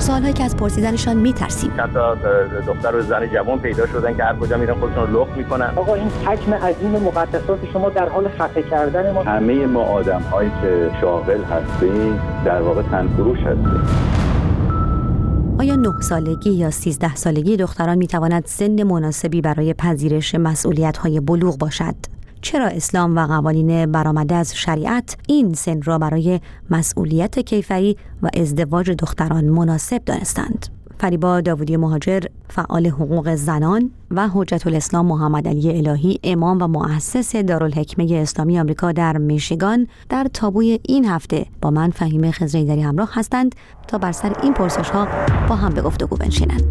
سوالایی که از پرسیدنشان میترسیم. حتی دختر و زن جوان پیدا شدن که هر کجا میرن خودشون رو لخت میکنن. آقا این حجم عظیم مقدسات شما در حال خفه کردن ما. همه ما آدم‌هایی که شاغل هستیم در واقع تنفروش هستیم. آیا 9 سالگی یا 13 سالگی دختران میتواند سن مناسبی برای پذیرش مسئولیت‌های بلوغ باشد؟ چرا اسلام و قوانین برآمده از شریعت این سن را برای مسئولیت کیفری و ازدواج دختران مناسب دانستند؟ فریبا داودی مهاجر، فعال حقوق زنان و حجت الاسلام محمد علی الهی، امام و مؤسس دارالحکمه اسلامی آمریکا در میشیگان، در تابوی این هفته با من فهیمه خضرایی‌دری همراه هستند تا بر سر این پرسش‌ها با هم به گفتگو بنشینند.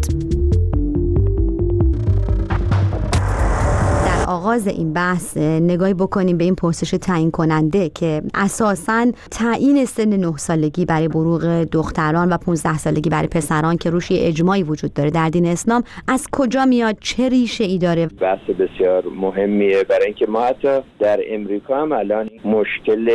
آغاز این بحث نگاهی بکنیم به این پرسش تعیین کننده که اساساً تعیین سن 9 سالگی برای بلوغ دختران و 15 سالگی برای پسران که روش اجماعی وجود داره در دین اسلام از کجا میاد، چه ریشه ای داره؟ بحث بسیار مهمیه، برای اینکه ما حتی در امریکا هم الان مشکل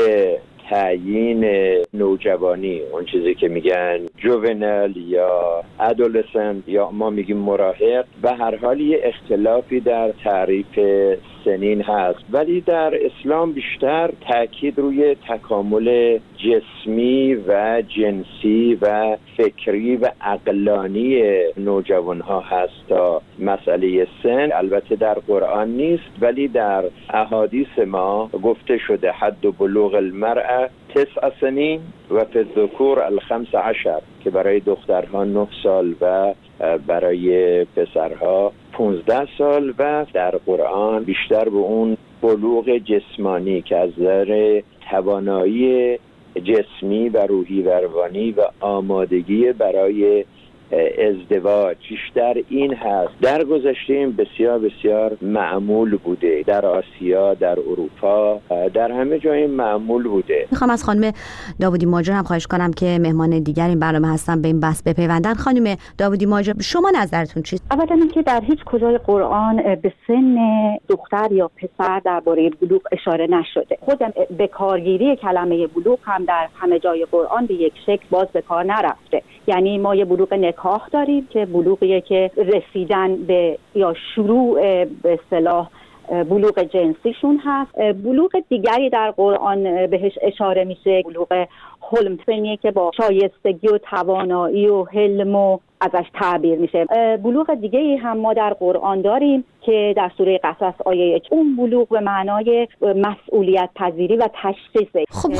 تعیین نوجوانی، اون چیزی که میگن جوونل یا ادولسنت یا ما میگیم مراهق، به هر حال یه اختلافی در تعریف سنین هست، ولی در اسلام بیشتر تاکید روی تکامل جسمی و جنسی و فکری و عقلانی نوجوانها هست تا مسئله سن. البته در قرآن نیست، ولی در احادیث ما گفته شده حد بلوغ المرأة 9 سنین و فی الذکور 15 که برای دخترها 9 سال و برای پسرها 15 سال و در قرآن بیشتر به اون بلوغ جسمانی که از نظر توانایی جسمی و روحی و روانی و آمادگی برای ازدواج بیشتر این هست. در گذشته این بسیار بسیار معمول بوده، در آسیا، در اروپا، در همه جای معمول بوده. میخوام از خانم داودی مهاجر هم خواهش کنم که مهمان دیگر این برنامه هستن به این بحث بپیوندن. خانم داودی مهاجر، شما نظرتون چیست؟ اولا اینکه در هیچ کجای قرآن به سن دختر یا پسر درباره بلوغ اشاره نشده. خود به کارگیری کلمه بلوغ هم در همه جای قرآن به یک شکل باز به کار نرفته. یعنی ما یه بلوغ نکاح داریم که بلوغیه که رسیدن به یا شروع به اصطلاح بلوغ جنسیشون هست. بلوغ دیگری در قرآن بهش اشاره میشه، بلوغ حلم، سنیه که با شایستگی و توانایی و حلم و ازش تعبیر میشه. بلوغ دیگه‌ای هم ما در قرآن داریم که در سوره قصص آیه 1 اون بلوغ به معنای مسئولیت پذیری و تشخیصه. خب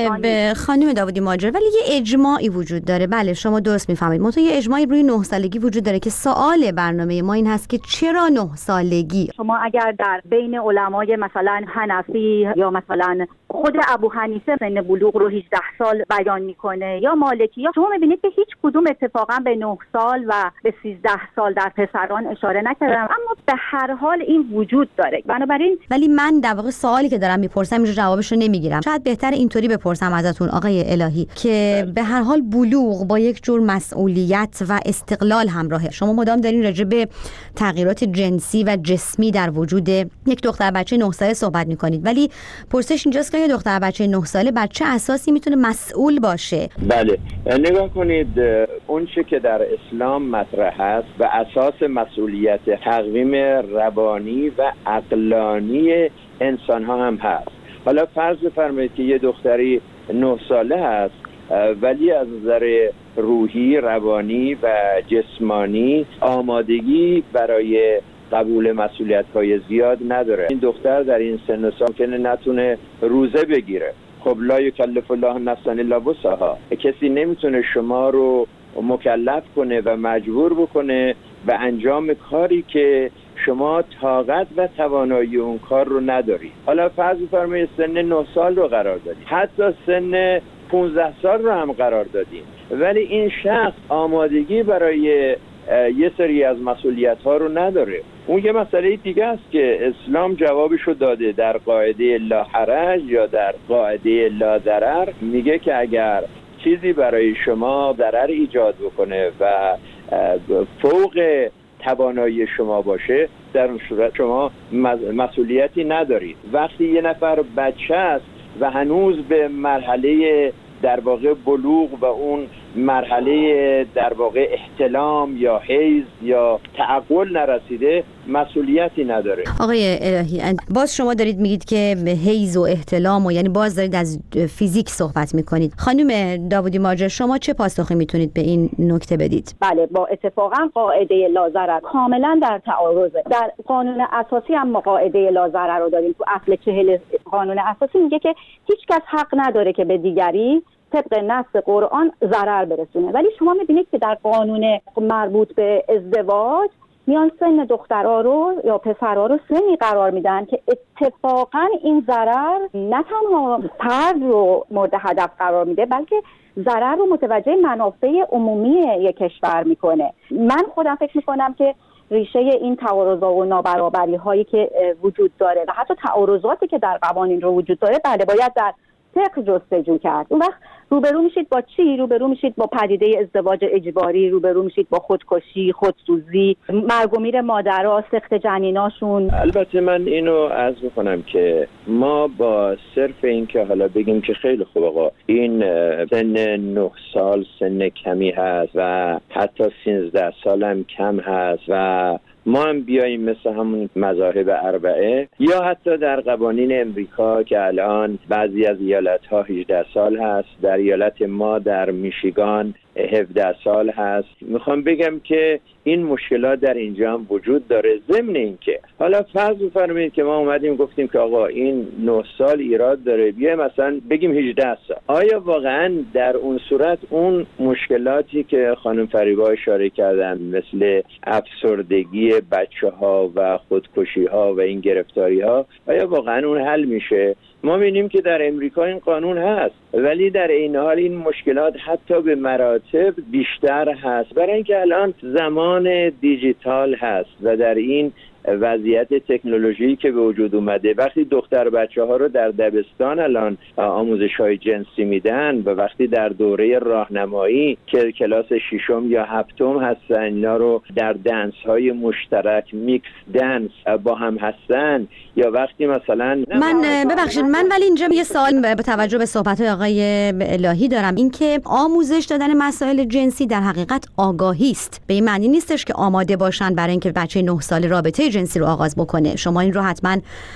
خانم داودی مهاجر، ولی یه اجماعی وجود داره. بله شما درست میفهمید. منتها یه اجماعی روی 9 سالگی وجود داره که سوال برنامه ما این هست که چرا 9 سالگی؟ شما اگر در بین علمای مثلا حنفی یا مثلا خود ابو حنیفه سن بلوغ رو 18 سال بیان میکنه یا مالکی، یا شما میبینید که هیچ کدوم اتفاقا به 9 سال و به 13 سال در پسران اشاره نکردم، اما به هر حال این وجود داره. بنابراین ولی من در واقع سوالی که دارم میپرسم اینجا جوابش رو نمیگیرم. شاید بهتر اینطوری بپرسم ازتون آقای الهی که به هر حال بلوغ با یک جور مسئولیت و استقلال همراهه. شما مدام دارین راجع به تغییرات جنسی و جسمی در وجود یک دختر بچه 9 ساله صحبت میکنید، ولی پرسش اینجاست که یه دختر بچه 9 ساله بر چه اساسی میتونه مسئول باشه؟ بله نگاه کنید، اون چه که در اسلام مطرح است و اساس مسئولیت تقویم روانی و عقلانی انسان ها هم هست. حالا فرض بفرمایید که یه دختری 9 ساله هست ولی از نظر روحی، روانی و جسمانی آمادگی برای قبول مسئولیت‌های زیاد نداره. این دختر در این سن و سال ممکنه نتونه روزه بگیره. خب لا یکلف الله نفسا الا وسعها. کسی نمیتونه شما رو مکلف کنه و مجبور بکنه به انجام کاری که شما طاقت و توانایی اون کار رو نداری. حالا فرض بفرمایید سن 9 سال رو قرار دادیم، حتی سن 15 سال رو هم قرار دادیم، ولی این شخص آمادگی برای یه سری از مسئولیت‌ها رو نداره. اون یه مسئله دیگه است که اسلام جوابش رو داده در قاعده لا حرج یا در قاعده لا ضرر. میگه که اگر چیزی برای شما ضرر ایجاد بکنه و فوق توانایی شما باشه، در اون صورت شما مسئولیتی ندارید. وقتی یه نفر بچه است و هنوز به مرحله در واقع بلوغ و اون مرحله در واقع احتلام یا حیض یا تعقل نرسیده مسئولیتی نداره. آقای الهی، باز شما دارید میگید که حیض و احتلام و یعنی باز دارید از فیزیک صحبت میکنید. خانم داوودی ماجر، شما چه پاسخی میتونید به این نکته بدید؟ بله، با اتفاقا قاعده لاضرر کاملا در تعارضه. در قانون اساسی هم ما قاعده لاضرر رو داریم. تو اصل 40 قانون اساسی میگه که هیچ کس حق نداره که به دیگری طبق نص قرآن ضرر برسونه. ولی شما میبینید که در قانون مربوط به ازدواج میان سن دخترها رو یا پسرها رو سنی قرار میدن که اتفاقا این ضرر نه تنها فرد رو مورد هدف قرار میده، بلکه ضرر رو متوجه منافع عمومی یک کشور میکنه. من خودم فکر میکنم که ریشه این تعارضات و نابرابری هایی که وجود داره و حتی تعارضاتی که در قوانین رو وجود داره، بله باید در فقه جستجو کرد. اون وقت روبرو میشید با چی؟ روبرو میشید با پدیده ازدواج اجباری، روبرو میشید با خودکشی، خودسوزی، مرگ و میر مادرها، سقط جنیناشون. البته من اینو عرض میکنم که ما با صرف این که حالا بگیم که خیلی خوب آقا این سن 9 سال سن کمی هست و حتی 13 سال هم کم هست و ما هم بیاییم مثل همون مذاهب اربعه یا حتی در قوانین امریکا که الان بعضی از ایالت‌ها 18 سال هست، در ایالت ما در میشیگان 17 سال هست. میخوام بگم که این مشکلات در اینجا هم وجود داره. ضمن این که حالا فرض بفرمایید که ما اومدیم گفتیم که آقا این 9 سال ایراد داره، بیایم مثلا بگیم 18 سال. آیا واقعا در اون صورت اون مشکلاتی که خانم فریبا اشاره کردن مثل افسردگی بچه‌ها و خودکشی‌ها و این گرفتاری‌ها آیا واقعا اون حل میشه؟ ما می‌بینیم که در امریکا این قانون هست ولی در این حال این مشکلات حتی به مراتب بیشتر هست، برای اینکه الان زمان دیجیتال هست و در این وضعیت تکنولوژی که به وجود اومده وقتی دختر بچه ها رو در دبستان الان آموزش های جنسی میدن و وقتی در دوره راهنمایی که کلاس 6 یا 7 هستن اینا رو در دنس های مشترک میکس دنس با هم هستن یا وقتی مثلا من ببخشید من ولی اینجا یه سوال به توجه به صحبت آقای الهی دارم، این که آموزش دادن مسائل جنسی در حقیقت آگاهی است، به این معنی نیستش که آماده باشن برای اینکه بچه 9 ساله رابطه جنسی رو آغاز بکنه. شما این رو حتما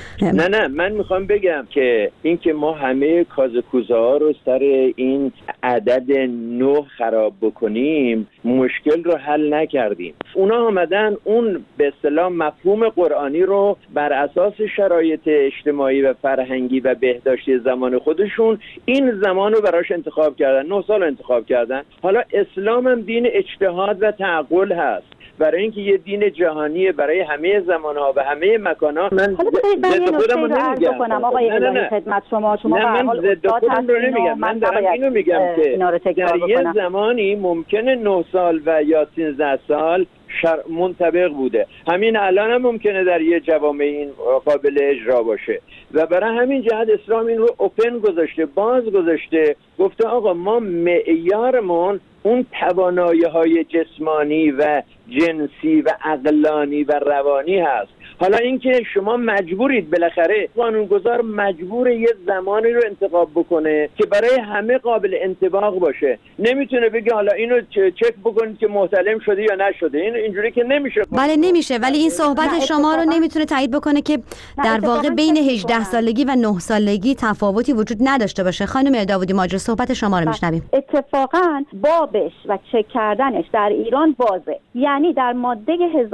نه من میخوام بگم که این که ما همه کازکوزه ها رو سر این عدد 9 خراب بکنیم مشکل رو حل نکردیم. اونا آمدن اون به اصطلاح مفهوم قرآنی رو بر اساس شرایط اجتماعی و فرهنگی و بهداشتی زمان خودشون این زمان رو براش انتخاب کردن، 9 سال انتخاب کردن. حالا اسلام هم دین اجتهاد و تعقل هست، برای اینکه یه دین جهانیه برای همه زمانها و همه مکانها. من ضد خودم رو نمیگم آقای الهی خدمت شما من ضد خودم رو نمیگم، من دارم اینو میگم که در یه زمانی ممکنه 9 سال و یا 13 سال منطبق بوده، همین الان هم ممکنه در یه جوامع این قابل اجرا باشه و برای همین جهت اسلام این رو اوپن گذاشته، باز گذاشته، گفته آقا ما معیارمون اون توانایی‌های جسمانی و جنسی و عقلانی و روانی هست. حالا اینکه شما مجبورید، بالاخره قانونگذار مجبور یه زمانی رو انتخاب بکنه که برای همه قابل انطباق باشه. نمیتونه بگه حالا اینو چک بکنید که محتلم شده یا نشده. این اینجوری که نمیشه. بله نمیشه، ولی این صحبت شما رو نمیتونه تایید بکنه که در واقع بین 18 سالگی و 9 سالگی تفاوتی وجود نداشته باشه. خانم داوودی ماجر صحبت شما رو میشنویم. اتفاقاً بابش و چک کردنش در ایران بازه، یعنی در ماده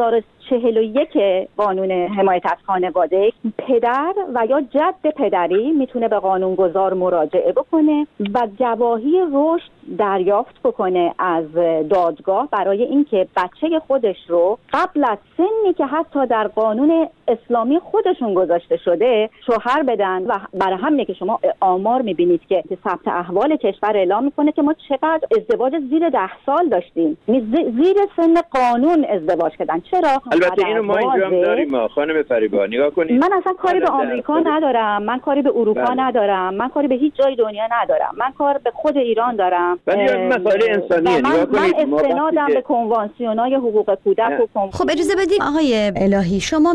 1041 قانون حمایت از خانواده پدر و یا جد پدری میتونه به قانونگذار مراجعه بکنه و گواهی رشد دریافت بکنه از دادگاه برای اینکه بچه خودش رو قبل از سنی که حتی در قانون اسلامی خودشون گذاشته شده شوهر بدن. و برای همینه که شما آمار میبینید که ثبت احوال کشور اعلام میکنه که ما چقدر ازدواج زیر 10 سال داشتیم، زیر سن قانون ازدواج کردن. چرا؟ البته اینو ما اینجا هم داریم. خانم فریبا نگاه کنید، من اصلا کاری به آمریکا ندارم، من کاری به اروپا ندارم، من کاری به هیچ جای دنیا ندارم، من کار به خود ایران دارم. ولی مسائل انسانیه. نگاه کنید، من استنادم به کنوانسیون‌های حقوق کودک و خب اجازه بدید آقای الهی، شما می‌خواستین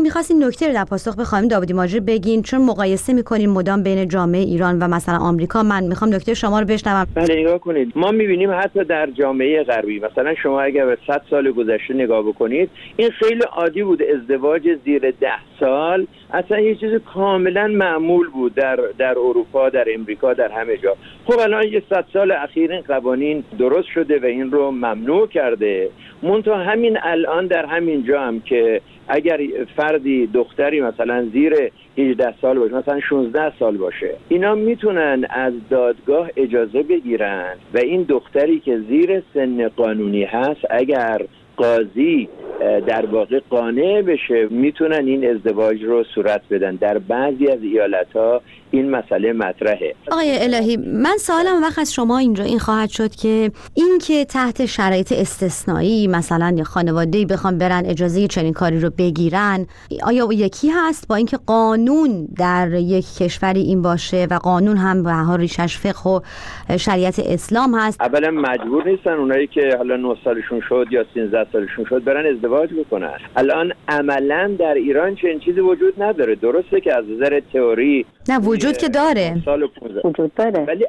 نکته رو در پاسخ به خانم داوودی ماجر بگین، چون مقایسه میکنین مدام بین جامعه ایران و مثلا آمریکا. من میخوام نکته شما رو بشنوم. بله نگاه کنید، ما میبینیم حتی در جامعه غربی، مثلا شما اگر به 100 سال گذشته نگاه بکنید، این خیلی عادی بود. ازدواج زیر 10 سال اصلا یه چیز کاملا معمول بود در اروپا، در امریکا، در همه جا. خب الان یه 100 سال اخیر این قوانین درست شده و این رو ممنوع کرده. منتها همین الان در همین جا هم که اگر فردی دختری مثلا زیر 18 سال باشه، مثلا 16 سال باشه، اینا میتونن از دادگاه اجازه بگیرن و این دختری که زیر سن قانونی هست، اگر قاضی در واقع قانع بشه، میتونن این ازدواج رو صورت بدن. در بعضی از ایالت‌ها این مسئله مطرحه. آقای الهی، من سوالم وقت از شما اینجا این خواهد شد که این که تحت شرایط استثنایی مثلا یه خانواده‌ای بخوام برن اجازه چنین کاری رو بگیرن، آیا یکی هست با اینکه قانون در یک کشوری این باشه و قانون هم به هر حال ریشش فقه و شریعت اسلام هست؟ اولا مجبور نیستن اونایی که حالا 9 سالشون شد یا 13 سالشون شد برن ازدواج بکنن. الان عملاً در ایران چنین چیزی وجود نداره. درسته که از نظر تئوری نه وجود که داره، وجود داره، ولی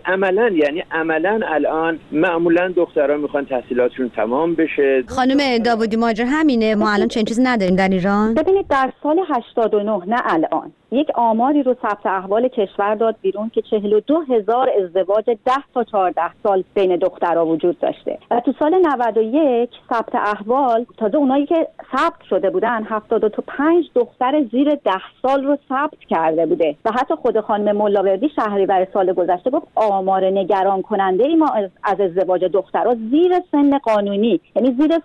عملاً الان معمولاً دخترها میخوان تحصیلاتشون تمام بشه. خانم داوودی ماجر همینه، ما الان چنین چیزی نداریم در ایران. ببینید در سال 89 نه الان یک آماری رو ثبت احوال کشور داد بیرون که 42,000 ازدواج 10 تا 14 سال بین دخترها وجود داشته و تو سال 91 ثبت احوال تازه اونایی که ثبت شده بودن 75 دختر زیر 10 سال رو ثبت کرده بوده و حتی خود خانم ملاوردی شهریور سال گذشته گفت آمار نگران کننده ای ما از ازدواج دخترها زیر سن قانونی، یعنی زیر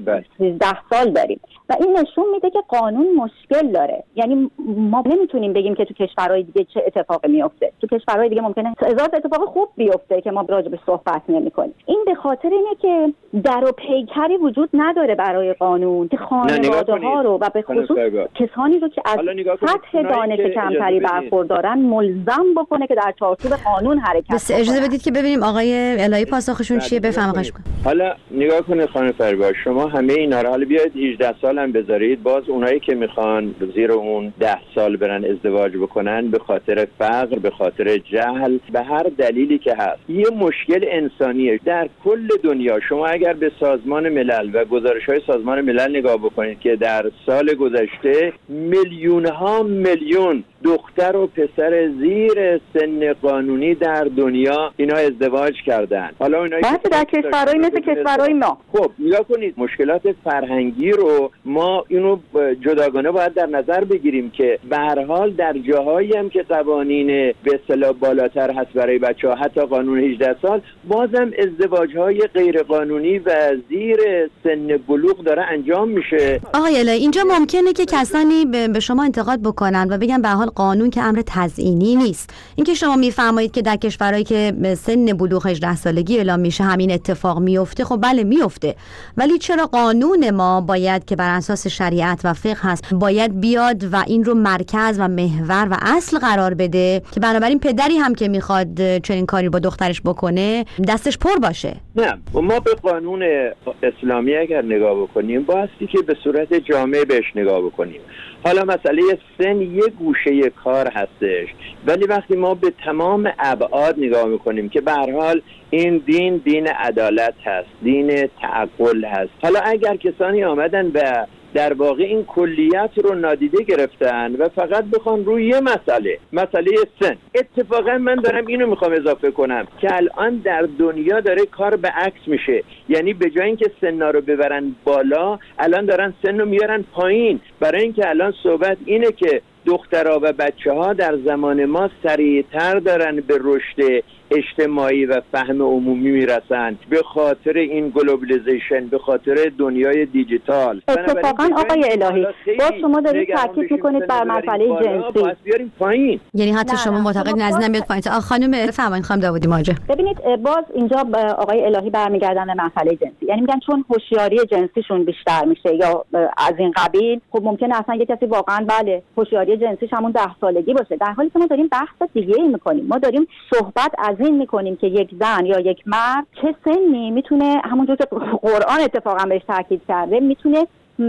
13 سال داریم و این نشون میده که قانون مشکل داره. یعنی ما نمیتونیم بگیم که تو کشورهای دیگه چه اتفاقی میفته. تو کشورهای دیگه ممکنه هزار اتفاق خوب بیفته که ما راجعش صحبت نمیکنیم. این به خاطر اینه که در و پیکری وجود نداره برای قانون که خانواده‌ها رو و به خصوص کسانی رو که از سطح دانش کمتری برخوردارن ملزم بکنه که در چارچوب قانون حرکت کنه. اجازه بدید که ببینیم آقای الهی پاسخشون چیه، بفهمش کنید. حالا نگاه کنید خانم فریبا، شما همه اینا رو حالا بیاید 18 سال هم بذارید، باز اونایی که میخوان زیر اون 10 سال برن ازدواج بکنن به خاطر فقر، به خاطر جهل، به هر دلیلی که هست، یه مشکل انسانیه در کل دنیا. شما اگر به سازمان ملل و گزارش‌های سازمان ملل نگاه بکنید که در سال گذشته میلیون‌ها میلیون دختر و پسر زیر سن قانونی در دنیا اینا ازدواج کردن. حالا اینا در کشورهای مثل کشورهای ما، خب نگاه کنید مشکلات فرهنگی رو ما اینو جداگانه باید در نظر بگیریم که به هر حال در جاهایی هم که قوانین به اصطلاح بالاتر هست برای بچه‌ها، حتی قانون 18 سال، بازم ازدواج‌های غیر قانونی و زیر سن بلوغ داره انجام میشه. آقای الهی، اینجا ممکنه که کسانی به شما انتقاد بکنن و بگن به حال قانون که امر تزیینی نیست. اینکه شما میفرمایید که در کشورهایی که سن بلوغ 18 سالگی اعلام میشه همین اتفاق میفته، خب بله میفته، ولی چرا قانون ما باید که بر اساس شریعت و فقه هست باید بیاد و این رو مرکز و محور و اصل قرار بده که بنابراین پدری هم که میخواد چنین کاری با دخترش بکنه دستش پر باشه؟ نه، ما به قانون اسلامی اگر نگاه بکنیم بایستی که به صورت جامع بهش نگاه بکنیم. حالا مسئله سن یه گوشه کار هستش، ولی وقتی ما به تمام ابعاد نگاه میکنیم که به هر حال این دین عدالت هست، دین تعقل هست. حالا اگر کسانی آمدن و در واقع این کلیت رو نادیده گرفتن و فقط بخوان روی یه مسئله سن، اتفاقا من دارم اینو میخوام اضافه کنم که الان در دنیا داره کار به عکس میشه. یعنی به جای اینکه سنا رو ببرن بالا، الان دارن سن رو میارن پایین، برای اینکه الان صحبت اینه که دخترها و بچه‌ها در زمان ما سریعتر دارن به رشد اجتماعی و فهم عمومی میرسن به خاطر این گلوبالیزیشن، به خاطر دنیای دیجیتال. اتفاقا آقای الهی باز شما دارید تاکید میکنید بر مسئله جنسی، بیاریم پایین. یعنی حتی شما معتقد از نمیاد پایین. خانم فرمایید خانم داوودی ماجر. ببینید باز اینجا آقای الهی برمیگردن به مسئله جنسی، یعنی میگن چون هوشیاری جنسیشون بیشتر میشه یا از این قبیل، خب ممکنه اصلا یه کسی واقعا بله هوشیاری جنسیش همون 10 سالگی باشه، در حالی که ما داریم بحث دیگه‌ای میکنیم. ما داریم صحبت از این میکنیم که یک زن یا یک مرد چه سنی میتونه، همونجور که قرآن اتفاقا بهش تاکید کرده، میتونه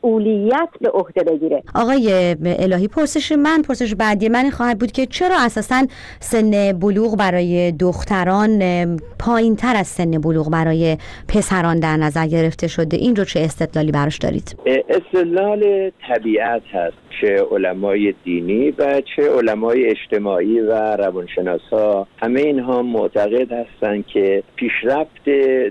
مسئولیت به عهده بگیره. آقای الهی، پرسش بعدی من خواهد بود که چرا اساساً سن بلوغ برای دختران پایین تر از سن بلوغ برای پسران در نظر گرفته شده؟ این رو چه استدلالی براش دارید؟ استدلال طبیعت هست. چه علمای دینی و چه علمای اجتماعی و روانشناسا همه اینها معتقد هستند که پیشرفت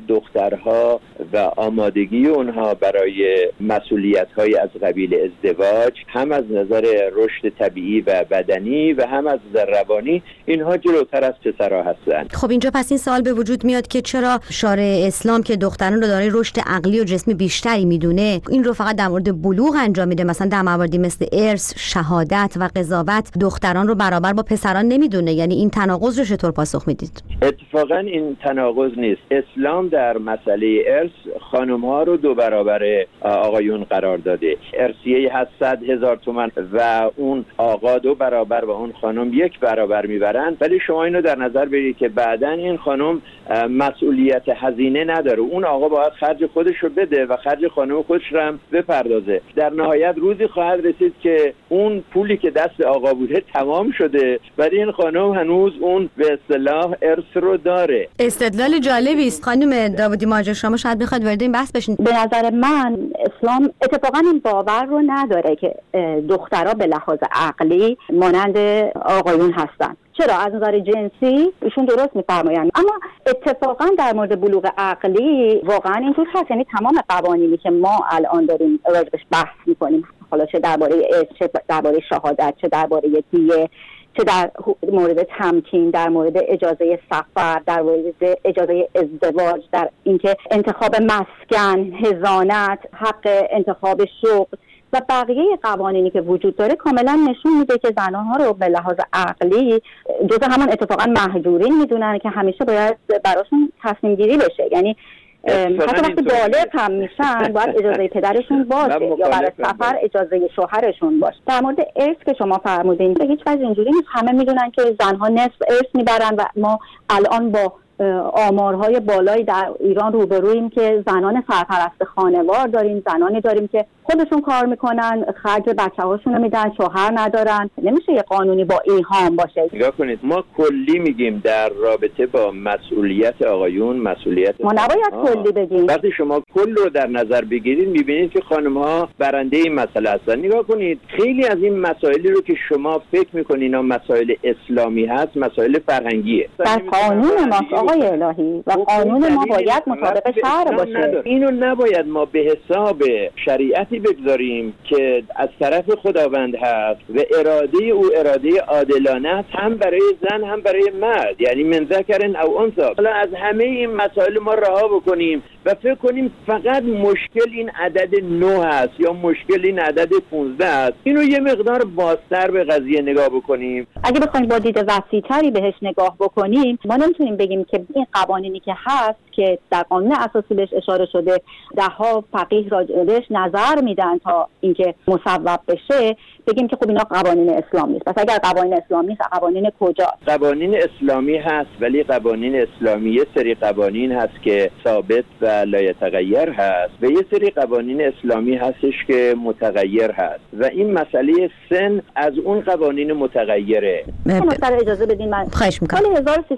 دخترها و آمادگی اونها برای مسئولیت‌های از قبیل ازدواج هم از نظر رشد طبیعی و بدنی و هم از نظر روانی اینها جلوتر از پسرها هستند. خب اینجا پس این سوال به وجود میاد که چرا شارع اسلام که دختران رو دارای رشد عقلی و جسمی بیشتری میدونه این رو فقط در مورد بلوغ انجام میده؟ مثلا در مواردی مثل ارث، شهادت و قضاوت دختران رو برابر با پسران نمیدونه. یعنی این تناقض رو چطور پاسخ میدید؟ اتفاقا این تناقض نیست. اسلام در مسئله ارث خانم‌ها رو 2 برابر آقایون قرار داده. ارثیه هست 100,000 تومان و اون آقا 2 برابر و اون خانم 1 برابر میبرن، ولی شما اینو در نظر بگیرید که بعداً این خانم مسئولیت هزینه نداره. اون آقا باید خرج خودش رو بده و خرج خانم خودش رو هم بپردازه. در نهایت روزی خواهد رسید که اون پولی که دست آقا بوده تمام شده ولی این خانم هنوز اون به اصطلاح ارث رو داره. استدلال جالبی است. خانم داودی مهاجر، شما شاید بخواید وارد این بحث بشین. به نظر من اسلام اتفاقا این باور رو نداره که دخترها به لحاظ عقلی مانند آقایون هستن. چرا؟ از نظر جنسی ایشون درست میفرمایند، اما اتفاقا در مورد بلوغ عقلی واقعا اینطور هست. یعنی تمام قوانینی که ما الان داریم راجعش بحث میکنیم، حالا چه درباره ارث، چه درباره شهادت، چه درباره دیه، چه در مورد تمکین، در مورد اجازه سفر، در مورد اجازه ازدواج، در اینکه انتخاب مسکن، حضانت، حق انتخاب شغل و بقیه قوانینی که وجود داره کاملا نشون میده که زنانها رو به لحاظ عقلی جزء همون اتفاقا مهجورین میدونن که همیشه باید براشون تصمیم گیری بشه. یعنی حتی وقتی بالغ هم میشن باید اجازه پدرشون باشه یا برای سفر اجازه شوهرشون باشه. در مورد ارث که شما فرمودین به هیچ وجه اینجوری نیست. همه میدونن که زنها نصف ارث میبرن و ما الان با آمارهای بالایی در ایران روبرویم که زنان سرپرست خانوار داریم، زنانی داریم که خودشون کار میکنن، خرج بچه‌هاشون رو میدن، شوهر ندارن. نمیشه یه قانونی با ایهام باشه. نگاه کنید، ما کلی میگیم در رابطه با مسئولیت آقایون، مسئولیت ما نباید کلی بگیم. وقتی شما کل رو در نظر بگیرید میبینید که خانم‌ها برنده این مسئله هستن. نگاه کنید، خیلی از این مسائلی رو که شما فکر میکنید اینا مسائل اسلامی هست، مسائل فرهنگیه. در قانون ما آقای الهی و قانون ما باید مطابق شرع باشه. اینو نباید ما به حساب شریعتی بگذاریم که از طرف خداوند هست و اراده او اراده عادلانه است، هم برای زن هم برای مرد، یعنی من ذکر او انثی. حالا از همه این مسائل ما رها بکنیم و فکر کنیم فقط مشکل این عدد 9 هست یا مشکل این عدد 15 است. اینو یه مقدار بازتر به قضیه نگاه بکنیم. اگه بخوایم با دید وسیع‌تری بهش نگاه بکنیم، ما نمیتونیم بگیم که این قوانینی که هست که در قانون اساسی بهش اشاره شده، ده‌ها فقیه راجعش نظر میدن تا اینکه مصوب بشه، بگیم که خب اینا قوانین اسلامی است. پس اگر قوانین اسلامی نیست، قوانین کجاست؟ قوانین اسلامی هست، ولی قوانین اسلامی یه سری قوانین هست که ثابت و لایتغیر هست و یه سری قوانین اسلامی هستش که متغیر هست و این مسئله سن از اون قوانین متغیره. مثلا اجازه بدین من خواهش میکنم. سال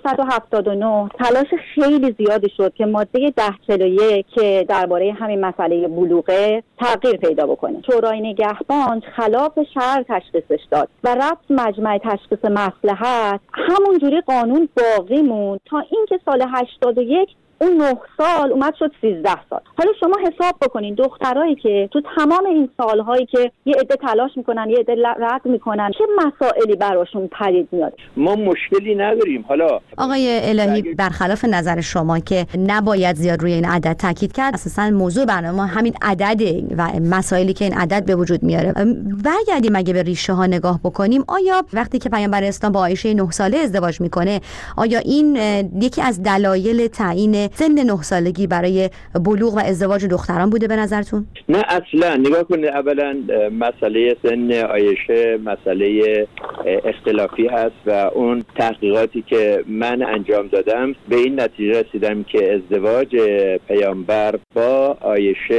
1379 تلاش خیلی زیادی شد که ماده 1041 که درباره همین مسئله بلوغه تغییر پیدا بکنه. شورای نگهبان خلاف شرع تشخیصش داد و رفت مجمع تشخیص مصلحت، همونجوری قانون باقی موند تا اینکه سال 81 اون 9 سال اومد شد 13 سال. حالا شما حساب بکنین دخترایی که تو تمام این سالهایی که یه عده تلاش میکنن، یه عده رد میکنن، چه مسائلی براشون پدید میاد. ما مشکلی نداریم. حالا آقای الهی، برخلاف نظر شما که نباید زیاد روی این عدد تاکید کرد، اساسا موضوع برنامه ما همین عدده و مسائلی که این عدد به وجود میاره. برگردیم اگه به ریشه ها نگاه بکنیم، آیا وقتی که پیامبر اسلام با عایشه 9 ساله ازدواج میکنه، آیا این یکی از دلایل تعیین سن 9 سالگی برای بلوغ و ازدواج دختران بوده به نظرتون؟ نه اصلا. نگاه کنید، اولا مسئله سن عایشه مسئله اختلافی هست و اون تحقیقاتی که من انجام دادم به این نتیجه رسیدم که ازدواج پیامبر با عایشه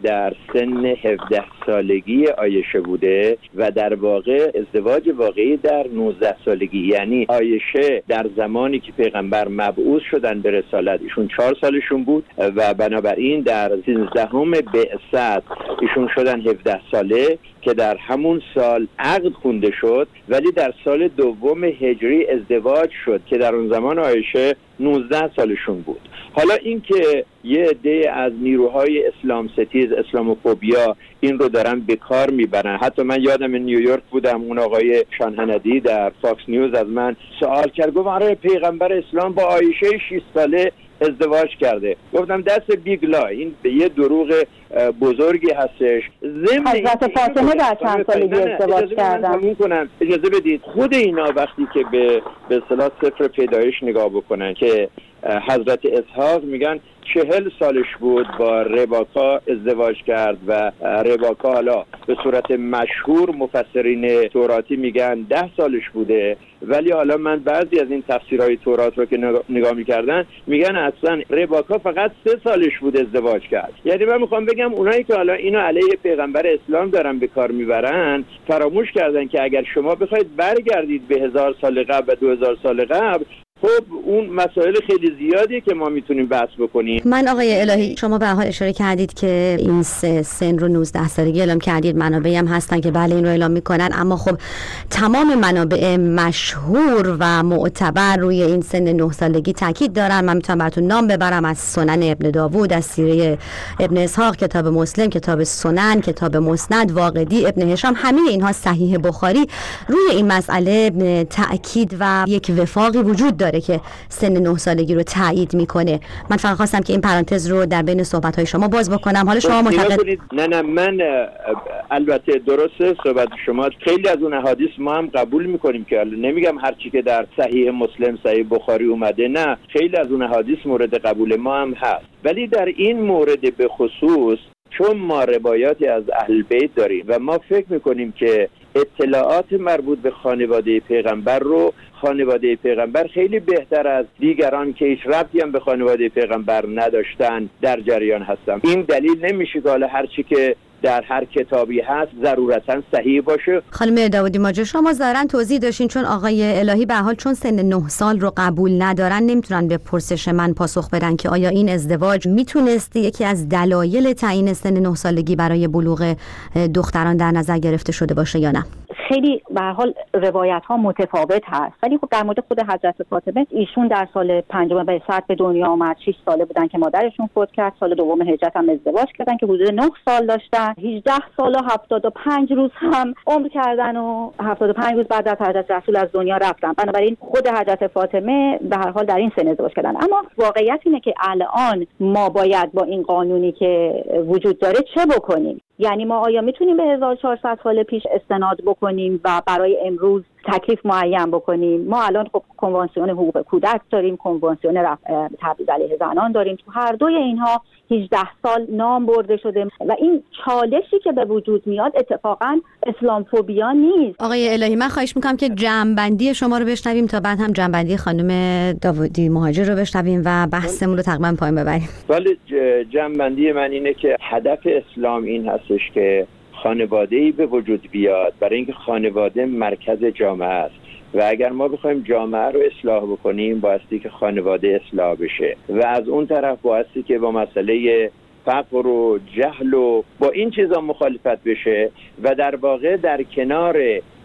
در سن 17 سالگی عایشه بوده و در واقع ازدواج واقعی در 19 سالگی. یعنی عایشه در زمانی که پیغمبر مبعوث شدن به رسالت ایشون 4 سالشون بود و بنابراین در 13ام بعثت ایشون شدن 17 ساله که در همون سال عقد خونده شد، ولی در سال دوم هجری ازدواج شد که در اون زمان عایشه 19 سالشون بود. حالا این که یه عده از نیروهای اسلام ستیز، اسلاموفوبیا این رو دارن به کار میبرن. حتی من یادم نیویورک بودم، اون آقای شانهندی در فاکس نیوز از من سوال کرد، گفت آره پیغمبر اسلام با عایشه 6 ساله ازدواج کرده. گفتم دست بیگ لای، این به یه دروغ بزرگی هستش. حضرت فاطمه در چند سالگی ازدواج کردن؟ اجازه بدید خود اینا وقتی که به اصطلاح سفر پیدایش نگاه بکنن که حضرت اسحاق میگن 40 سالش بود با رباکا ازدواج کرد و رباکا حالا به صورت مشهور مفسرین توراتی میگن 10 سالش بوده، ولی حالا من بعضی از این تفسیرهای تورات رو که نگاه میکردن میگن اصلا رباکا فقط 3 سالش بود ازدواج کرد. یعنی من میخوام بگم اونایی که حالا اینو علیه پیغمبر اسلام دارن به کار میبرن فراموش کردن که اگر شما بخواید برگردید به 1000 سال قبل و 2000 سال قبل، خب اون مسائل خیلی زیادیه که ما میتونیم بحث بکنیم. من آقای الهی شما به حال اشاره کردید که این سن رو 19 سالگی اعلام کردید، منابعی هم هستن که بله این رو اعلام میکنن، اما خب تمام منابع مشهور و معتبر روی این سن 9 سالگی تاکید دارن. من میتونم براتون نام ببرم از سنن ابن داوود، از سیره ابن اسحاق، کتاب مسلم، کتاب سنن، کتاب مسند، واقدی، ابن هشام، همه اینها صحیح بخاری روی این مسئله تاکید و یک وفاقی وجود داره که سن 9 سالگی رو تایید میکنه. من فقط خواستم که این پرانتز رو در بین صحبت‌های شما باز بکنم. حالا شما معتقد نه من البته درسته صحبت شما، خیلی از اون احادیث ما هم قبول میکنیم که نمیگم هر چی که در صحیح مسلم، صحیح بخاری اومده، نه، خیلی از اون احادیث مورد قبول ما هم هست، ولی در این مورد به خصوص چون ما روایاتی از اهل بیت داریم و ما فکر میکنیم که اطلاعات مربوط به خانواده پیغمبر رو خانواده پیغمبر خیلی بهتر از دیگران که هیچ ربطی هم به خانواده پیغمبر نداشتن در جریان هستم. این دلیل نمیشه که حالا هر چی که در هر کتابی هست ضرورتاً صحیح باشه. خانم داودی ماجر شما ظاهراً توضیح داشتین چون آقای الهی به حال چون سن 9 سال رو قبول ندارن نمیتونن به پرسش من پاسخ بدن که آیا این ازدواج میتونست یکی از دلایل تعیین سن 9 سالگی برای بلوغ دختران در نظر گرفته شده باشه یا نه. خیلی به هر حال روایت ها متفاوت هست، ولی خب در مورد خود حضرت فاطمه ایشون در سال 5 بعثت به دنیا آمد، 6 ساله بودن که مادرشون فوت کرد، سال دوم هجرت هم ازدواج کردن که حدود 9 سال داشتن، 18 سال و 75 روز هم عمر کردن و 75 روز بعد از حضرت رسول از دنیا رفتن. بنابراین خود حضرت فاطمه به هر حال در این سن ازدواج کردن. اما واقعیت اینه که الان ما باید با این قانونی که وجود داره چه بکنیم؟ یعنی ما آیا میتونیم به 1400 سال پیش استناد بکنیم و برای امروز تکلیف معین بکنیم؟ ما الان خب کنوانسیون حقوق کودک داریم، کنوانسیون تبعیض علیه زنان داریم، تو هر دوی اینها 18 سال نام برده شده و این چالشی که به وجود میاد اتفاقا اسلام فوبیا نیست. آقای الهی من خواهش میکنم که جمع‌بندی شما رو بشنویم تا بعد هم جمع‌بندی خانم داودی مهاجر رو بشنویم و بحثمون رو تقریبا پایین ببریم. ولی جمع‌بندی من اینه که هدف اسلام این هستش که خانواده‌ای به وجود بیاد، برای اینکه خانواده مرکز جامعه است و اگر ما بخوایم جامعه رو اصلاح بکنیم بایستی که خانواده اصلاح بشه و از اون طرف بایستی که با مسئله فقر و جهل و با این چیزا مخالفت بشه و در واقع در کنار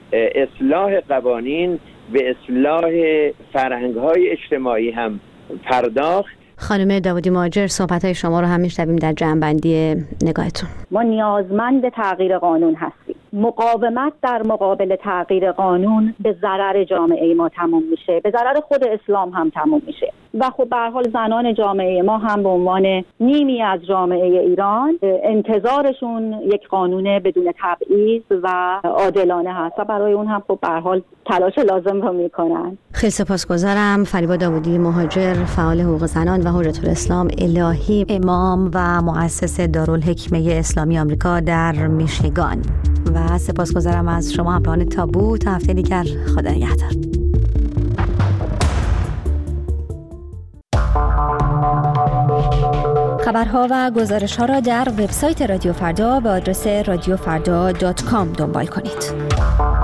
اصلاح قوانین به اصلاح فرهنگ‌های اجتماعی هم پرداخت. خانم داودی مهاجر صحبت‌های شما رو هم می‌شنویم در جمع‌بندی نگاهتون. ما نیازمند تغییر قانون هستیم. مقاومت در مقابل تغییر قانون به ضرر جامعه ما تموم میشه، به ضرر خود اسلام هم تموم میشه و خب به هر حال زنان جامعه ما هم به عنوان نیمی از جامعه ایران انتظارشون یک قانون بدون تبعیض و عادلانه هست و برای اون هم خب به هر حال تلاش لازم رو میکنن. خیلی سپاسگزارم. فریبا داودی مهاجر، فعال حقوق زنان و حجت الاسلام الهی، امام و مؤسس دارالحکمه اسلامی آمریکا در میشیگان، و سپاسگزارم از شما همراهان تابو. تا هفته دیگر، خدا نگهدار. خبرها و گزارش‌ها را در وبسایت رادیو فردا به آدرس radiofrda.com دنبال کنید.